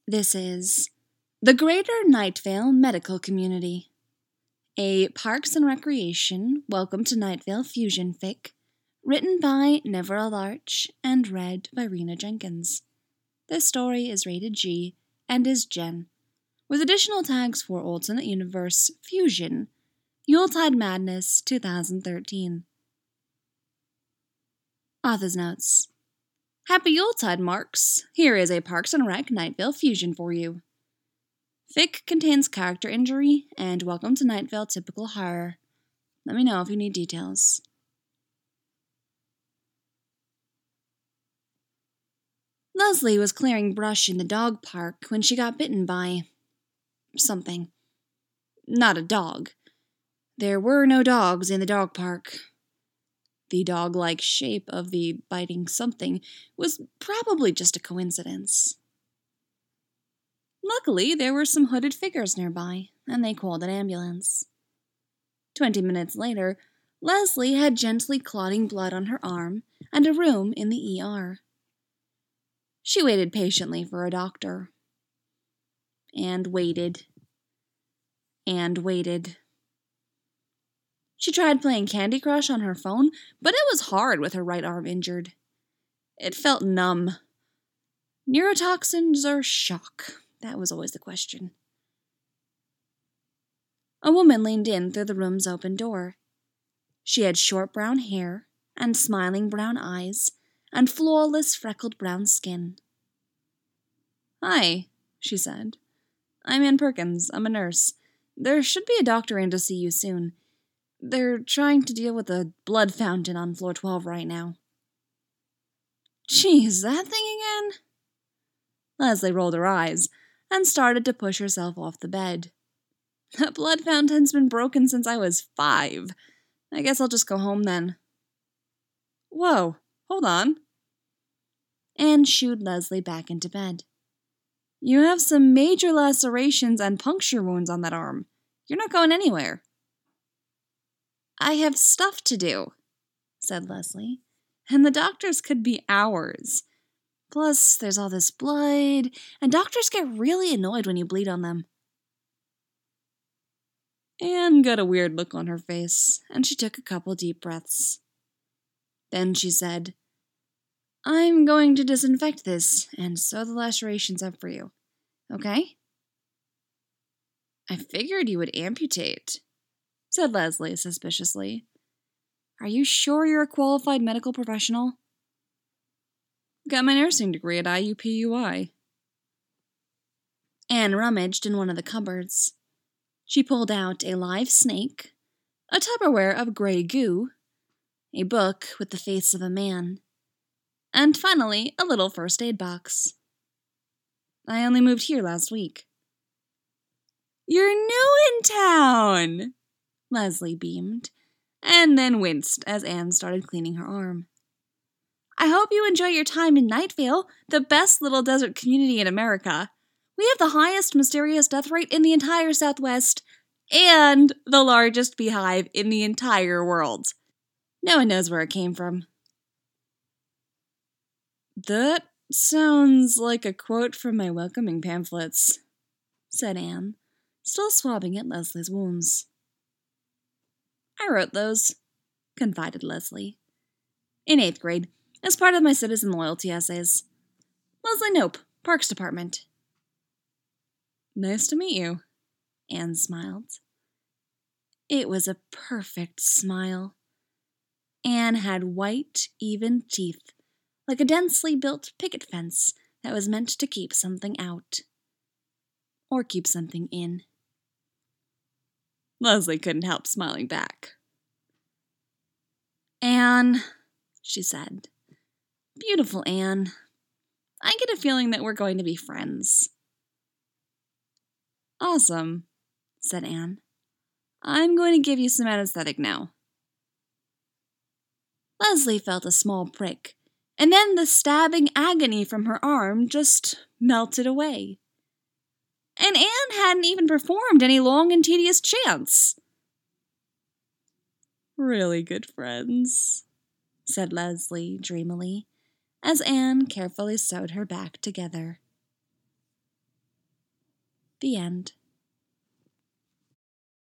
This is the Greater Night Vale Medical Community, a Parks and Recreation Welcome to Night Vale fusion fic, written by Neverell Arch and read by Rena Jenkins. This story is rated G and is Gen, with additional tags for Alternate Universe Fusion, Yuletide Madness 2013. Author's Notes. Happy Yuletide, Marks! Here is a Parks and Rec Night Vale fusion for you. Fic contains character injury and Welcome to Night Vale typical horror. Let me know if you need details. Leslie was clearing brush in the dog park when she got bitten by something. Not a dog. There were no dogs in the dog park. The dog-like shape of the biting something was probably just a coincidence. Luckily, there were some hooded figures nearby, and they called an ambulance. 20 minutes later, Leslie had gently clotting blood on her arm and a room in the ER. She waited patiently for a doctor. And waited. And waited. She tried playing Candy Crush on her phone, but it was hard with her right arm injured. It felt numb. Neurotoxins or shock? That was always the question. A woman leaned in through the room's open door. She had short brown hair and smiling brown eyes and flawless freckled brown skin. "Hi," she said. "I'm Ann Perkins. I'm a nurse. There should be a doctor in to see you soon. They're trying to deal with a blood fountain on floor 12 right now." "Geez, that thing again?" Leslie rolled her eyes and started to push herself off the bed. "That blood fountain's been broken since I was 5. I guess I'll just go home then." "Whoa, hold on." Anne shooed Leslie back into bed. "You have some major lacerations and puncture wounds on that arm. You're not going anywhere." "I have stuff to do," said Leslie, "and the doctors could be hours. Plus, there's all this blood, and doctors get really annoyed when you bleed on them." Anne got a weird look on her face, and she took a couple deep breaths. Then she said, "I'm going to disinfect this and sew the lacerations up for you. Okay?" "I figured you would amputate," said Leslie suspiciously. "Are you sure you're a qualified medical professional?" "Got my nursing degree at IUPUI. Anne rummaged in one of the cupboards. She pulled out a live snake, a Tupperware of gray goo, a book with the face of a man, and finally a little first aid box. "I only moved here last week." "You're new in town!" Leslie beamed, and then winced as Anne started cleaning her arm. "I hope you enjoy your time in Night Vale, the best little desert community in America. We have the highest mysterious death rate in the entire Southwest, and the largest beehive in the entire world. No one knows where it came from." "That sounds like a quote from my welcoming pamphlets," said Anne, still swabbing at Leslie's wounds. "I wrote those," confided Leslie. "In 8th grade, as part of my citizen loyalty essays. Leslie Knope, Parks Department." "Nice to meet you," Anne smiled. It was a perfect smile. Anne had white, even teeth, like a densely built picket fence that was meant to keep something out. Or keep something in. Leslie couldn't help smiling back. "Anne," she said. "Beautiful Anne. I get a feeling that we're going to be friends." "Awesome," said Anne. "I'm going to give you some anesthetic now." Leslie felt a small prick, and then the stabbing agony from her arm just melted away. And Anne hadn't even performed any long and tedious chants. "Really good friends," said Leslie dreamily, as Anne carefully sewed her back together. The end.